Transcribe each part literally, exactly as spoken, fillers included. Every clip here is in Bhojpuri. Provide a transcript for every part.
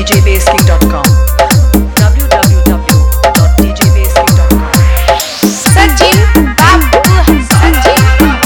j bass king dot com w w w dot d j bass king dot com Sachin बाबू सचिन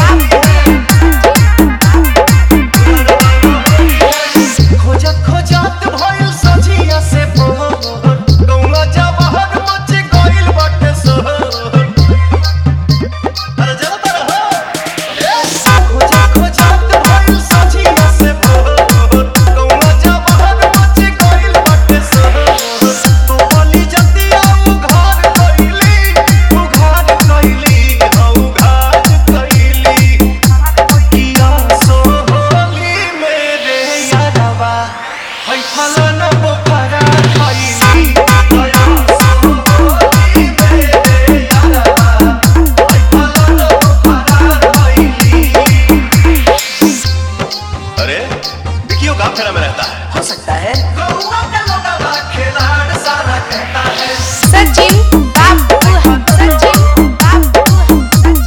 खोजत खोजत भइल सजिया से भोर गौवा जवाहर मच गइल बाटे सोहर अरे जरा तर हो खोजत खोजत भइल सजिया से भोर गौवा जवाहर मच गइल बाटे सोहर तू बोली जतिया उघार कइली उघार कइली उघार कइली किया सोहली मेरे यारवा है फलाना बोखरा खइली दया सोहली मेरे यारवा है फलाना बोखरा खइली। अरे विकियो गाँव खेड़ा में रहता है, हो सकता है गौवा का लोगवा खिलाड़ सारा कहता है सचिन बाबू सचिन बाबू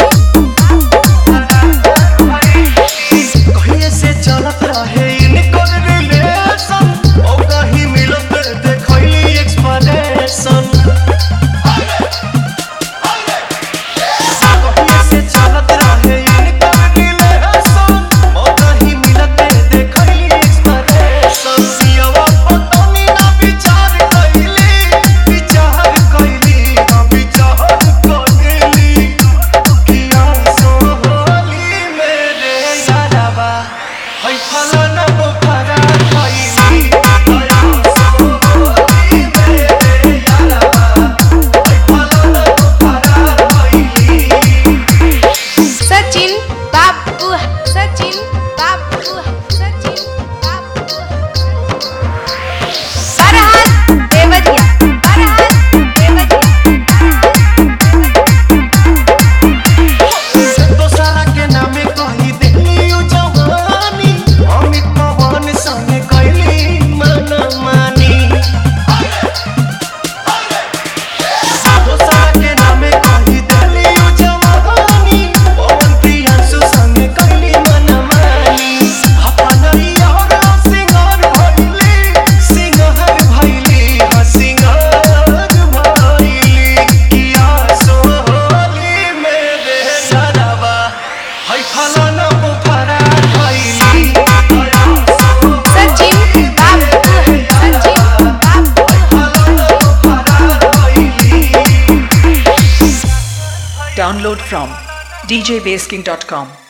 कहिए से चलत रहे इनकर रिलेशन ओ कहीं मिलत देखैली एक्सप्रेशन कहिए से चलत रहे इनकर रिलेशन ओ कहीं मिलत देखैली एक्सप्रेशन सियावा पतनी ना विचार कइली विचार कइली ना विचार कइली किया सोहली मेरे यारवा है फलाना बोखरा खइली दया सोहली मेरे यारवा है फलाना बोखरा खइली। सचिन बाबू सचिन बाबू सचिन बाबू फरहाद देवरिया फरहाद देवरिया दोसरा के नामे कही देली उ जवानी अमित पवन संगे कैली मनमानी दोसरा के नामे कही देली उ जवानी पवन प्रियांशु संगे कैली मनमानी अपन यार सिंगार भइली सिंगार भइली हा सिंगार भइली किया सोहली मेरे यारवा है फलाना बोखरा खइली दया सचिन बाबू सचिन बाबू फलाना Bokhra खइली। download from d j bass king dot com